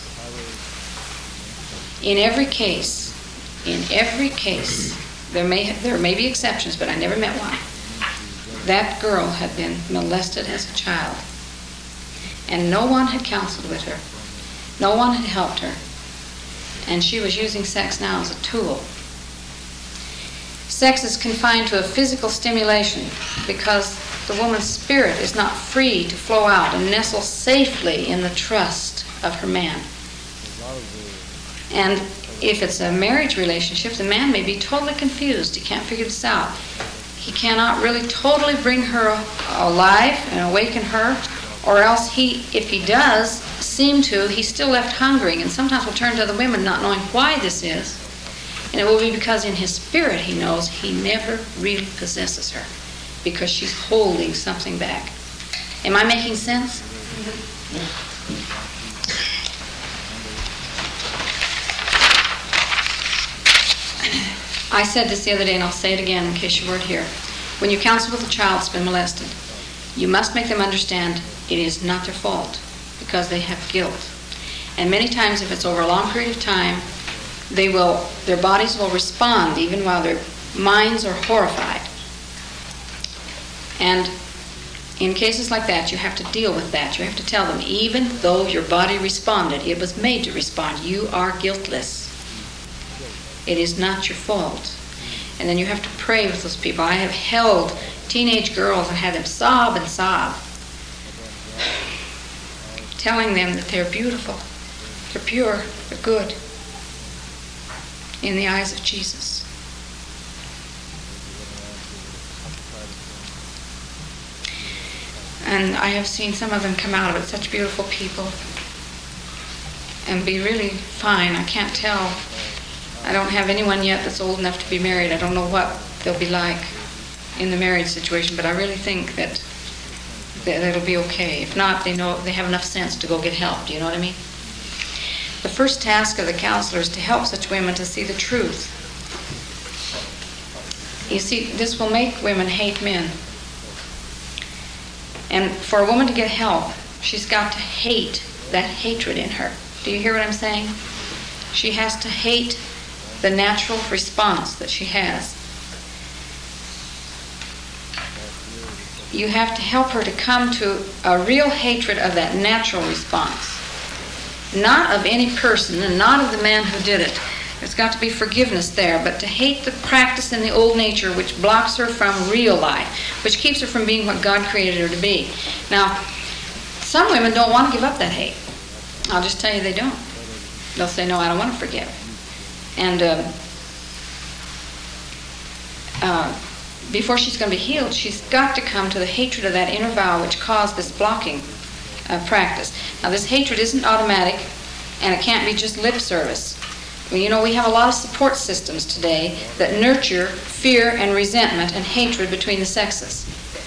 In every case, in every case, there may there may be exceptions, but I never met one. That girl had been molested as a child, and no one had counseled with her. No one had helped her, and she was using sex now as a tool. Sex is confined to a physical stimulation because the woman's spirit is not free to flow out and nestle safely in the trust of her man. And if it's a marriage relationship, the man may be totally confused. He can't figure this out. He cannot really totally bring her alive and awaken her, or else he, if he does seem to, he's still left hungering, and sometimes will turn to the women not knowing why this is. And it will be because in his spirit he knows he never really possesses her, because she's holding something back. Am I making sense? I said this the other day, and I'll say it again in case you weren't here. When you counsel with a child that's been molested, you must make them understand it is not their fault, because they have guilt. And many times, if it's over a long period of time, they will, their bodies will respond even while their minds are horrified. And in cases like that, you have to deal with that. You have to tell them, even though your body responded, it was made to respond, you are guiltless. It is not your fault. And then you have to pray with those people. I have held teenage girls and had them sob and sob, telling them that they're beautiful, they're pure, they're good in the eyes of Jesus. And I have seen some of them come out of it, such beautiful people, and be really fine. I can't tell. I don't have anyone yet that's old enough to be married. I don't know what they'll be like in the marriage situation, but I really think that, that it'll be okay. If not, they know they have enough sense to go get help. Do you know what I mean? The first task of the counselor is to help such women to see the truth. You see, this will make women hate men. And for a woman to get help, she's got to hate that hatred in her. Do you hear what I'm saying? She has to hate the natural response that she has. You have to help her to come to a real hatred of that natural response. Not of any person and not of the man who did it. There's got to be forgiveness there, but to hate the practice in the old nature which blocks her from real life, which keeps her from being what God created her to be. Now, some women don't want to give up that hate. I'll just tell you they don't. They'll say, no, I don't want to forgive. And uh, uh, before she's going to be healed, she's got to come to the hatred of that inner vow which caused this blocking uh, practice. Now, this hatred isn't automatic, and it can't be just lip service. Well, you know, we have a lot of support systems today that nurture fear and resentment and hatred between the sexes.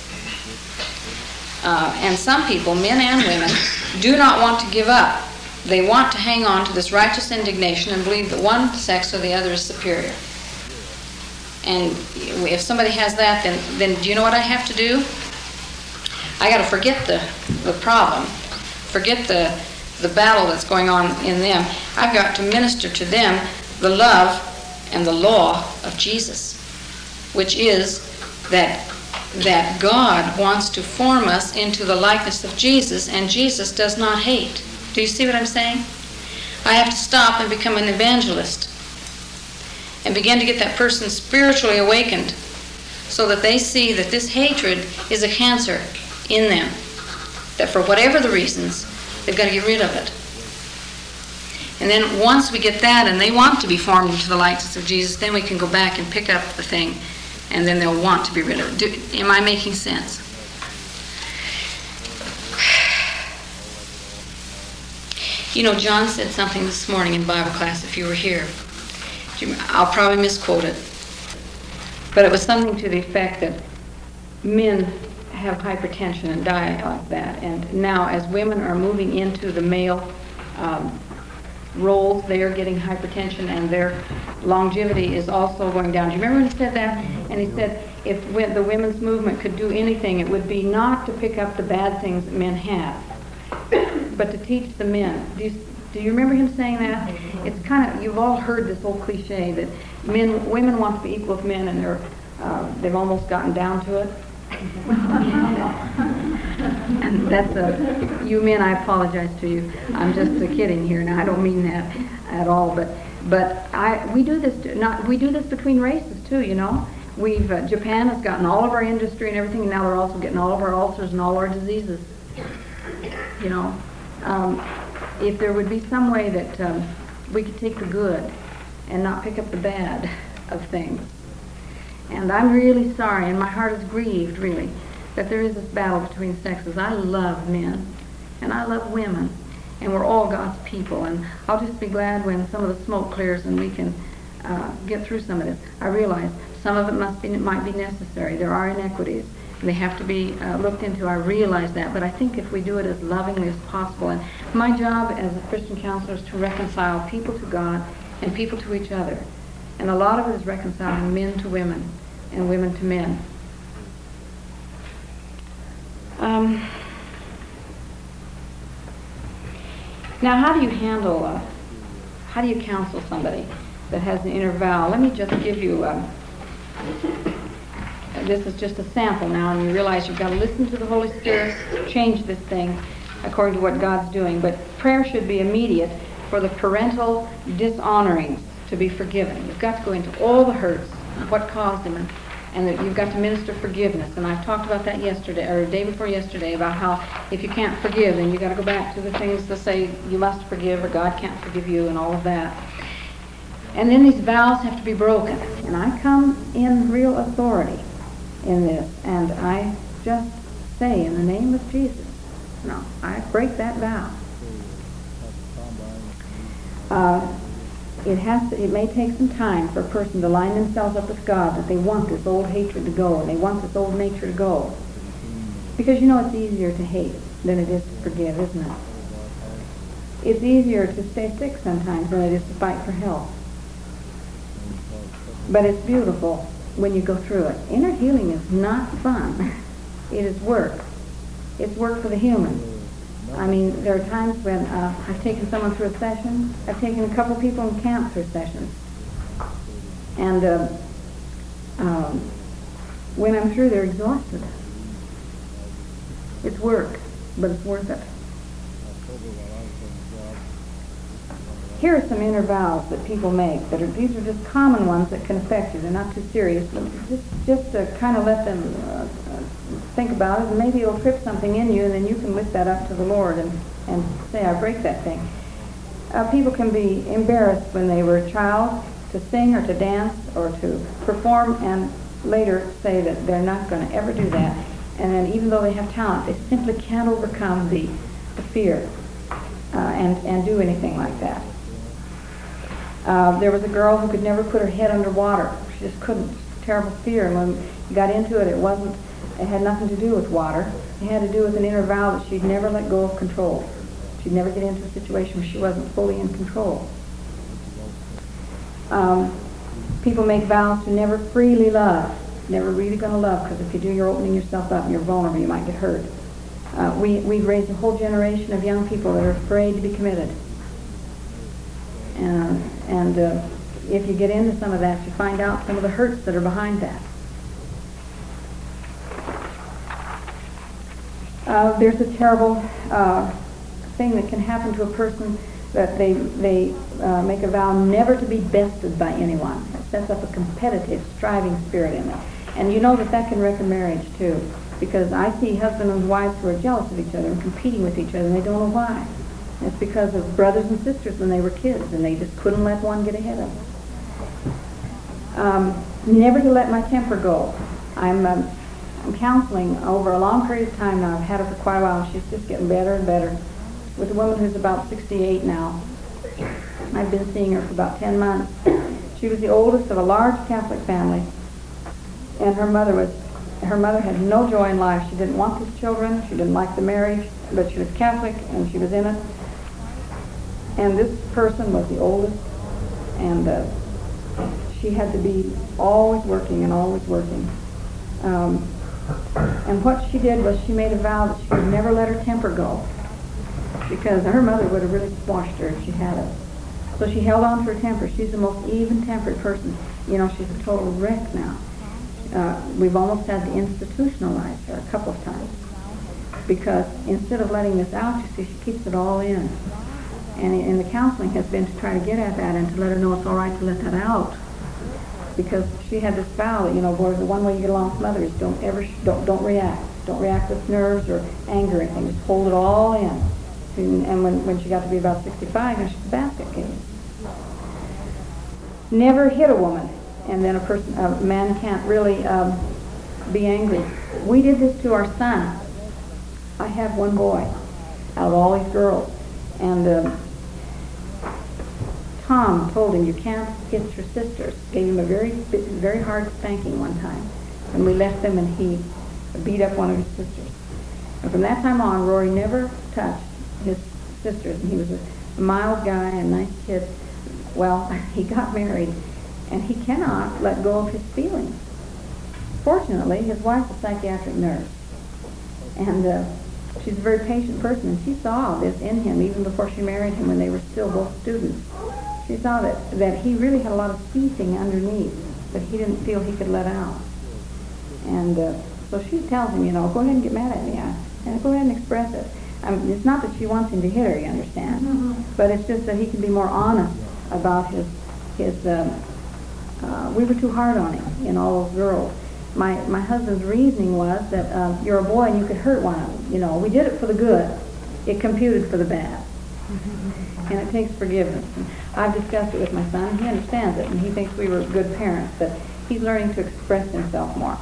Uh, and some people, men and women, do not want to give up. They want to hang on to this righteous indignation and believe that one sex or the other is superior. And if somebody has that, then, then do you know what I have to do? I got to forget the, the problem, forget the, the battle that's going on in them. I've got to minister to them the love and the law of Jesus, which is that that God wants to form us into the likeness of Jesus, and Jesus does not hate. Do you see what I'm saying? I have to stop and become an evangelist and begin to get that person spiritually awakened so that they see that this hatred is a cancer in them, that for whatever the reasons, they've got to get rid of it. And then once we get that and they want to be formed into the likeness of Jesus, then we can go back and pick up the thing, and then they'll want to be rid of it. Do, am I making sense? You know, John said something this morning in Bible class, if you were here. I'll probably misquote it. But it was something to the effect that men have hypertension and die like that. And now, as women are moving into the male um, roles, they are getting hypertension, and their longevity is also going down. Do you remember when he said that? And he said if the women's movement could do anything, it would be not to pick up the bad things that men have, but to teach the men. Do you, do you remember him saying that? It's kind of, you've all heard this old cliche that men, women want to be equal with men, and they're, uh, they've almost gotten down to it. And that's a, you men, I apologize to you. I'm just uh, kidding here. Now I don't mean that at all, but but I we do this not we do this between races too. You know, we've uh, Japan has gotten all of our industry and everything, and now they're also getting all of our ulcers and all our diseases. You know, um, if there would be some way that um, we could take the good and not pick up the bad of things. And I'm really sorry, and my heart is grieved, really, that there is this battle between sexes. I love men, and I love women, and we're all God's people. And I'll just be glad when some of the smoke clears and we can uh, get through some of this. I realize some of it must be, might be necessary. There are inequities, and they have to be uh, looked into. I realize that, but I think if we do it as lovingly as possible, and my job as a Christian counselor is to reconcile people to God and people to each other. And a lot of it is reconciling men to women and women to men. Um, now, how do you handle, uh, how do you counsel somebody that has an inner vow? Let me just give you, uh, this is just a sample now, and you realize you've got to listen to the Holy Spirit, change this thing according to what God's doing. But prayer should be immediate for the parental dishonorings to be forgiven. You've got to go into all the hurts, what caused them, and, and that you've got to minister forgiveness. And I've talked about that yesterday, or the day before yesterday, about how if you can't forgive, then you've got to go back to the things that say you must forgive, or God can't forgive you, and all of that. And then these vows have to be broken. And I come in real authority in this, and I just say, in the name of Jesus, no, I break that vow. Uh, It has to, it may take some time for a person to line themselves up with God, that they want this old hatred to go, and they want this old nature to go. Because you know it's easier to hate than it is to forgive, isn't it? It's easier to stay sick sometimes than it is to fight for health. But it's beautiful when you go through it. Inner healing is not fun. It is work. It's work for the human. I mean, there are times when uh, I've taken someone through a session. I've taken a couple people in camp through sessions. And uh, um, when I'm through, they're exhausted. It's work, but it's worth it. Here are some inner vows that people make. That are, these are just common ones that can affect you. They're not too serious, but just, just to kind of let them uh, think about it, and maybe it'll trip something in you, and then you can lift that up to the Lord and, and say, I break that thing. Uh, people can be embarrassed when they were a child to sing or to dance or to perform, and later say that they're not going to ever do that. And then even though they have talent, they simply can't overcome the, the fear uh, and, and do anything like that. Uh, there was a girl who could never put her head under water. She just couldn't. Terrible fear. And when you got into it, it wasn't, it had nothing to do with water. It had to do with an inner vow that she'd never let go of control. She'd never get into a situation where she wasn't fully in control. Um, people make vows to never freely love. Never really going to love, because if you do, you're opening yourself up and you're vulnerable. You might get hurt. Uh, we, we've raised a whole generation of young people that are afraid to be committed. Uh, and uh, if you get into some of that, you find out some of the hurts that are behind that. Uh, there's a terrible uh, thing that can happen to a person, that they they uh, make a vow never to be bested by anyone. It sets up a competitive, striving spirit in them. And you know that that can wreck a marriage too, because I see husbands and wives who are jealous of each other and competing with each other, and they don't know why. It's because of brothers and sisters when they were kids, and they just couldn't let one get ahead of them. Um, never to let my temper go. I'm, um, I'm counseling over a long period of time now. I've had her for quite a while, and she's just getting better and better. with a woman who's about sixty-eight now. I've been seeing her for about ten months. She was the oldest of a large Catholic family, and her mother was, her mother had no joy in life. She didn't want these children, she didn't like the marriage, but she was Catholic and she was in it. And this person was the oldest, and uh, she had to be always working and always working. Um, and what she did was she made a vow that she would never let her temper go, because her mother would have really squashed her if she had it. So she held on to her temper. She's the most even-tempered person. You know, she's a total wreck now. Uh, we've almost had to institutionalize her a couple of times, because instead of letting this out, you see, she keeps it all in. And, and the counseling has been to try to get at that and to let her know it's all right to let that out. Because she had this vow that, you know, boy, the one way you get along with mother is don't ever, don't, don't react. Don't react with nerves or anger or anything. Just hold it all in. And, and when, when she got to be about sixty-five, and she's a basket case. Never hit a woman, and then a person, a man can't really um, be angry. We did this to our son. I have one boy out of all these girls, and um, Tom told him, you can't hit your sisters. Gave him a very, very hard spanking one time, and we left them, and he beat up one of his sisters. And from that time on, Rory never touched his sisters, and he was a mild guy, a nice kid. Well, he got married, and he cannot let go of his feelings. Fortunately, his wife's a psychiatric nurse, and uh, she's a very patient person, and she saw this in him even before she married him when they were still both students. She saw that, that he really had a lot of seething underneath that he didn't feel he could let out. And uh, so she tells him, you know, go ahead and get mad at me, and go ahead and express it. I mean, it's not that she wants him to hit her, you understand, mm-hmm. but it's just that he can be more honest about his, his uh, uh, we were too hard on him in all those girls. My, my husband's reasoning was that uh, you're a boy and you could hurt one of them. You know, we did it for the good. It computed for the bad. Mm-hmm. And it takes forgiveness. And I've discussed it with my son. He understands it, and he thinks we were good parents, but he's learning to express himself more.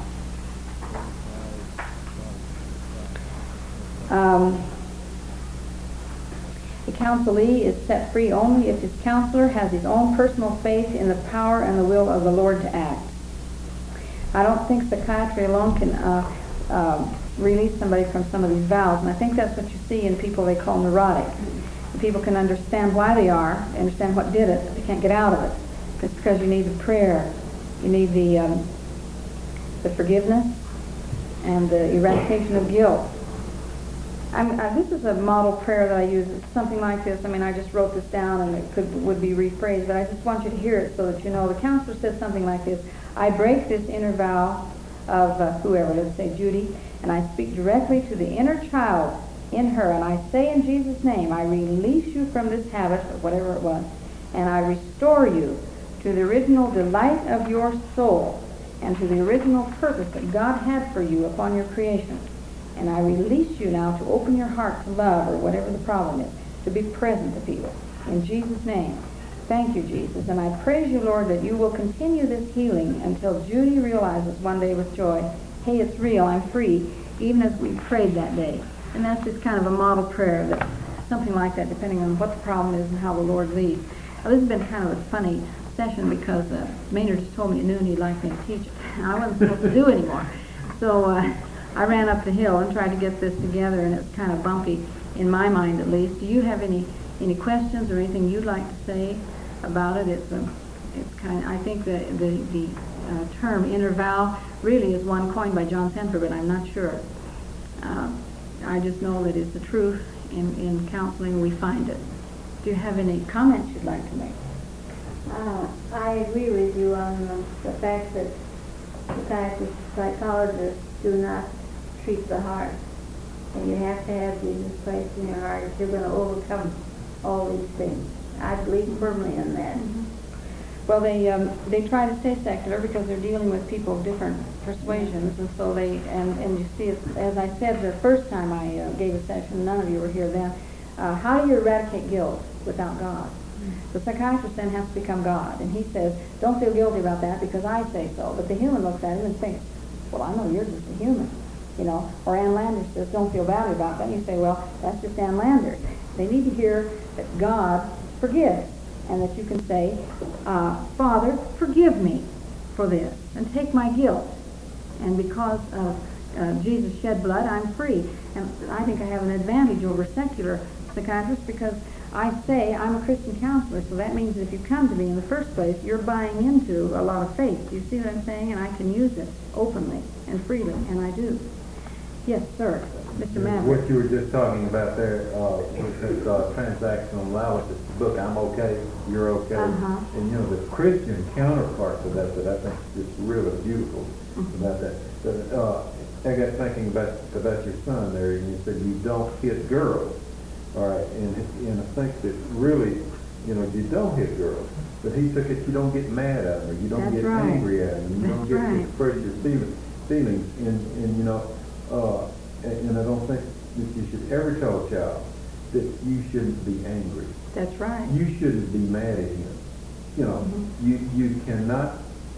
Um, The counselee is set free only if his counselor has his own personal faith in the power and the will of the Lord to act. I don't think psychiatry alone can uh, uh, release somebody from some of these vows, and I think that's what you see in people they call neurotic. The people can understand why they are, they understand what did it, but they can't get out of it. It's because you need the prayer, you need the, um, the forgiveness, and the eradication of guilt. I'm, uh, this is a model prayer that I use. It's something like this. I mean, I just wrote this down, and it could would be rephrased, but I just want you to hear it so that you know. The counselor says something like this: I break this inner vow of uh, whoever, let's say Judy, and I speak directly to the inner child in her, and I say in Jesus' name, I release you from this habit, or whatever it was, and I restore you to the original delight of your soul and to the original purpose that God had for you upon your creation. And I release you now to open your heart to love, or whatever the problem is, to be present to people. In Jesus' name, thank you, Jesus. And I praise you, Lord, that you will continue this healing until Judy realizes one day with joy, hey, it's real, I'm free, even as we prayed that day. And that's just kind of a model prayer, that something like that, depending on what the problem is and how the Lord leads. Now, this has been kind of a funny session because uh, Maynard just told me at noon he'd like me to teach it. And I wasn't supposed to do anymore. So, uh, I ran up the hill and tried to get this together, and it's kind of bumpy in my mind, at least. Do you have any any questions or anything you'd like to say about it? It's a, it's kind of, I think the the, the uh, term inner vow really is one coined by John Senfer, but I'm not sure. Uh, I just know that it's the truth. In, in counseling, we find it. Do you have any comments you'd like to make? Uh, I agree with you on the, the fact that psychiatrists, psychologists do not treat the heart. And you have to have Jesus Christ in your heart if you're going to overcome all these things. I believe firmly in that. Mm-hmm. Well, they um, they try to stay secular because they're dealing with people of different persuasions, and so they and, and you see, it, as I said the first time I uh, gave a session, none of you were here then. Uh, how do you eradicate guilt without God? The psychiatrist then has to become God, and he says, don't feel guilty about that because I say so. But the human looks at him and thinks, well, I know you're just a human, you know. Or Ann Landers says, don't feel badly about that. And you say, well, that's just Ann Landers. They need to hear that God forgives, and that you can say, uh, Father, forgive me for this, and take my guilt. And because of uh, Jesus shed blood, I'm free. And I think I have an advantage over secular psychiatrists because I say I'm a Christian counselor, so that means that if you come to me in the first place, you're buying into a lot of faith. Do you see what I'm saying? And I can use it openly and freely, and I do. Yes, sir. Mister Maverick. What you were just talking about there, uh, with this uh, transactional analysis book, I'm okay, you're okay. Uh-huh. And you know, the Christian counterpart to that, that I think is really beautiful Mm-hmm. about that. But, uh, I got thinking about, about your son there, and you said you don't hit girls. All right, and, and I think that really, you know, you don't hit girls, but he took it, you don't get mad at them, or you don't That's get right. angry at them, you That's don't get right. to express your feelings, feelings, and, and you know, uh, and, and I don't think that you should ever tell a child that you shouldn't be angry. That's right. You shouldn't be mad at him. You know, Mm-hmm. you you cannot.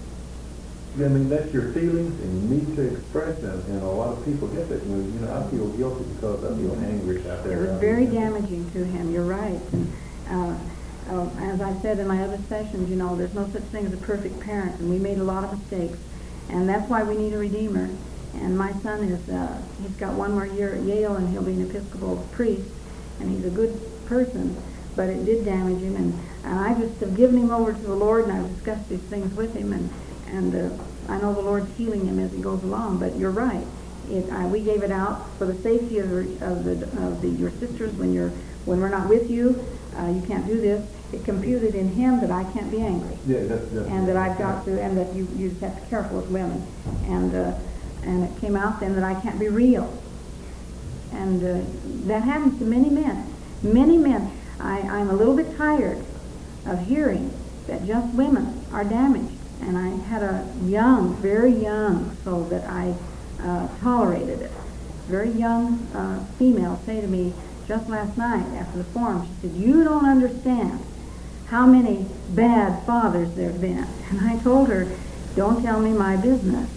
I mean, that's your feelings, and you need to express them. And a lot of people get that. You know, you know, I feel guilty because I feel angry out there. It was very damaging to him. You're right. And uh, uh, as I said in my other sessions, you know, there's no such thing as a perfect parent, and we made a lot of mistakes, and that's why we need a redeemer. And my son is, uh, he's got one more year at Yale, and he'll be an Episcopal priest, and he's a good person, but it did damage him, and, and I just have given him over to the Lord, and I've discussed these things with him, and, and uh, I know the Lord's healing him as he goes along, but you're right. It, I, we gave it out for the safety of, the, of, the, of the, your sisters when, you're, when we're not with you. Uh, you can't do this. It computed in him that I can't be angry. Yeah, that's, that's And that I've got to, and that you, you just have to be careful with women. And, uh, and it came out then that I can't be real. And uh, that happens to many men. Many men. I, I'm a little bit tired of hearing that just women are damaged. And I had a young, very young soul that I uh, tolerated it. Very young uh, female say to me just last night after the forum, she said, you don't understand how many bad fathers there have been. And I told her, don't tell me my business.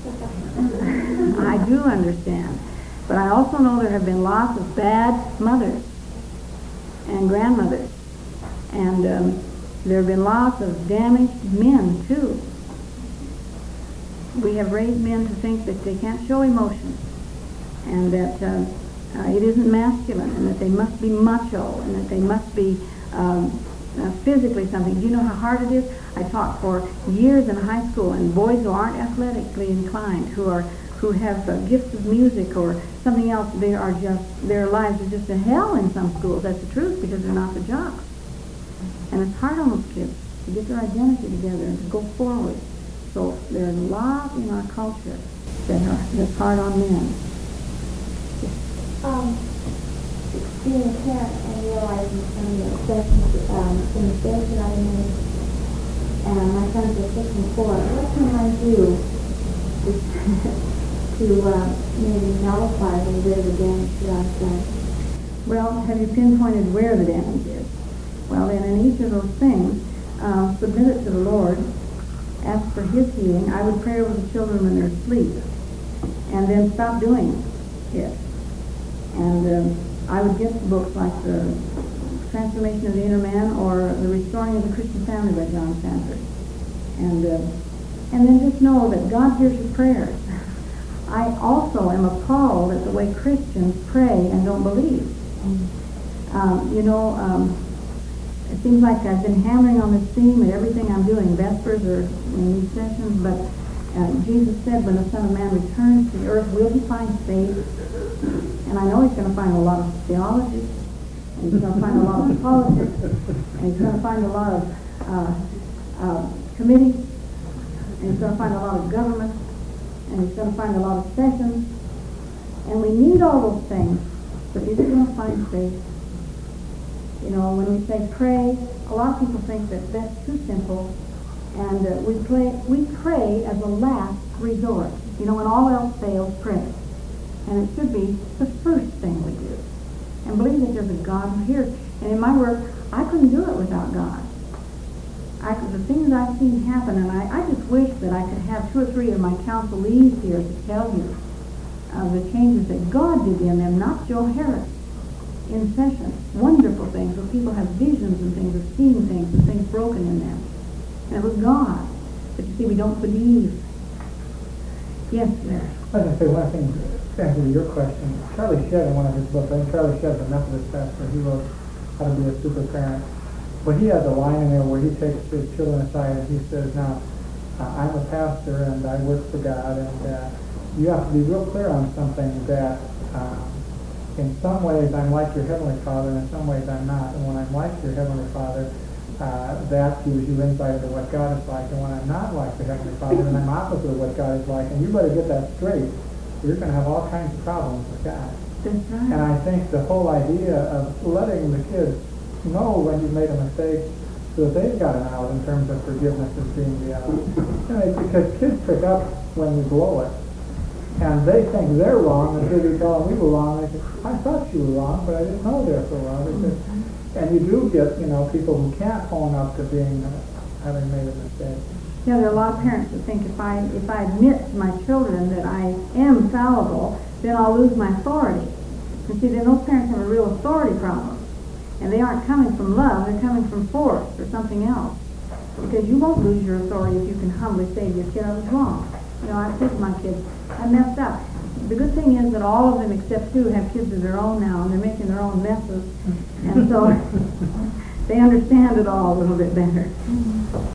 I do understand. But I also know there have been lots of bad mothers and grandmothers. And um, there have been lots of damaged men, too. We have raised men to think that they can't show emotion, and that uh, uh, it isn't masculine, and that they must be macho, and that they must be um, uh, physically something. Do you know how hard it is? I taught for years in high school, and boys who aren't athletically inclined, who are who have uh, gifts of music or something else, they are just, their lives are just a hell in some schools. That's the truth, because they're not the jocks. And it's hard on those kids to get their identity together and to go forward. So there's a lot in our culture that are, that's hard on men. Um, being a parent and realizing some of the sessions, um, the mistakes that I made, and my sons are six and four, what can I do to, to uh, maybe nullify a little bit of the damage that I've done? Well, have you pinpointed where the damage is? Well, then in each of those things, uh, submit it to the Lord, ask for His healing. I would pray over the children when they're asleep, and then stop doing it. And um, I would get books like the Transformation of the Inner Man or The Restoring of the Christian Family by John Sanford. And, uh, and then just know that God hears your prayers. I also am appalled at the way Christians pray and don't believe. Um, you know, um, it seems like I've been hammering on this theme at everything I'm doing, Vespers or in these sessions, but uh, Jesus said when the Son of Man returns to the earth, will He find faith? And I know He's going to find a lot of theology, and He's going to find a lot of politics, and He's going to find a lot of uh, uh, committees, and He's going to find a lot of government, and He's going to find a lot of sessions, and we need all those things, but is He going to find faith? You know, when we say pray, a lot of people think that that's too simple, and uh, we, play, we pray as a last resort. You know, when all else fails, pray. And it should be the first thing we do. And believe that there's a God who hears. And in my work, I couldn't do it without God. I, the things I've seen happen, and I, I just wish that I could have two or three of my counselees here to tell you uh, the changes that God did in them, not Joe Harris. in session, wonderful things, where people have visions and things, of seeing things and things broken in them. And it was God. But you see, we don't believe. Yes, Larry. I was going to say one thing to answer to your question. Charlie Shedd, in one of his books, I think Charlie Shedd, the Methodist pastor, he wrote How to Be a Super Parent. But he has a line in there where he takes his children aside and he says, now, uh, I'm a pastor and I work for God, and uh, you have to be real clear on something that um, in some ways I'm like your Heavenly Father, and in some ways I'm not. And when I'm like your Heavenly Father, Uh, that gives you insight into what God is like, and when I'm not like the Heavenly Father, and I'm opposite of what God is like, and you better get that straight, you're going to have all kinds of problems with God. That's right. And I think the whole idea of letting the kids know when you've made a mistake so that they've got an out in terms of forgiveness as being the out. You know, because kids pick up when you blow it, and they think they're wrong until you tell them we were wrong. They say, I thought you were wrong, but I didn't know they were so wrong. Because, and you do get, you know, people who can't own up to being, uh, having made a mistake. Yeah, there are a lot of parents that think if I if I admit to my children that I am fallible, then I'll lose my authority. And see, then those parents have a real authority problem. And they aren't coming from love, they're coming from force or something else. Because you won't lose your authority if you can humbly say to your kid, I was wrong. You know, I said to my kids, I messed up. The good thing is that all of them except two have kids of their own now, and they're making their own messes. And so they understand it all a little bit better.